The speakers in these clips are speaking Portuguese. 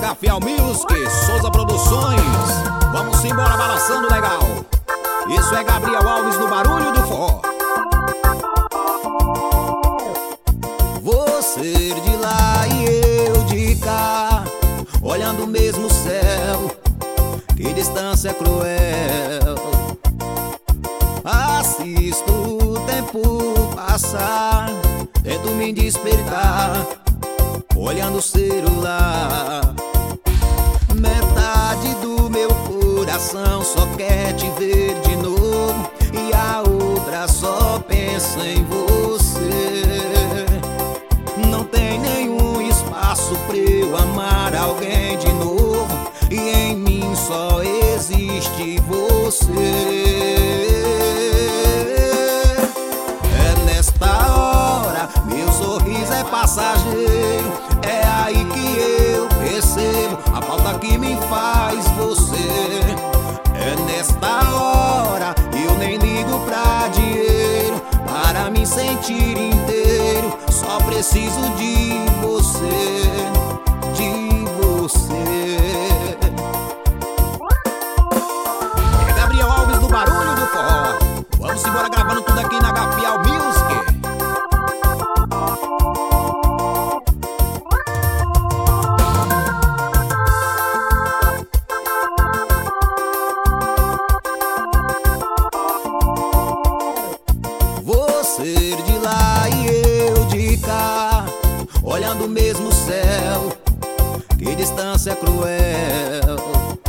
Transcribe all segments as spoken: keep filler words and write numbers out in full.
Gafiel Music, Souza Produções. Vamos embora balançando legal. Isso é Gabriel Alves no barulho do forró. Você de lá e eu de cá, olhando o mesmo céu, que distância cruel. Assisto o tempo passar, tento me despertar, olhando o celular. Metade do meu coração só quer te ver de novo, e a outra só pensa em você. Não tem nenhum espaço pra eu amar alguém de novo, e em mim só existe você. É nesta hora, meu sorriso é passageiro, é aí que eu percebo a falta que me faz você. É nesta hora, eu nem ligo pra dinheiro, para me sentir inteiro, só preciso de você, de você. É Gabriel Alves no barulho do forró. Vamos embora gravando tudo aqui na Gafiel Music. Você de lá e eu de cá, olhando o mesmo céu, que distância cruel.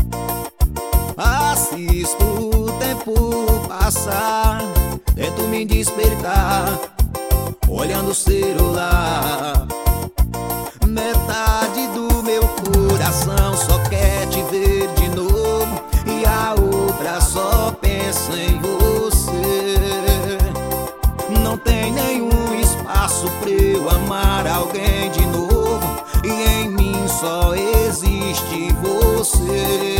Assisto o tempo passar, tento me despertar, olhando o celular. Metade do meu coração só quer te ver de novo, e a outra só pensa em você. Não tem nenhum espaço pra eu amar alguém de novo, e em mim só existe você.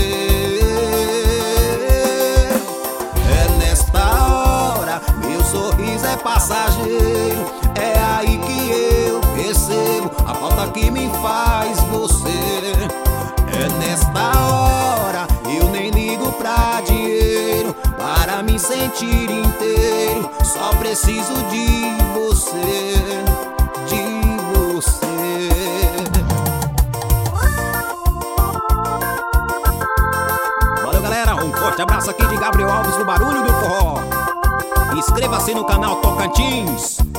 É nesta hora, meu sorriso é passageiro, é aí que eu percebo a falta que me faz você. É nesta hora, eu nem ligo pra dinheiro, para me sentir inteiro, só preciso de você, de você. Valeu, galera, um forte abraço aqui de Gabriel Alves no barulho do forró. Inscreva-se no canal Tocantins.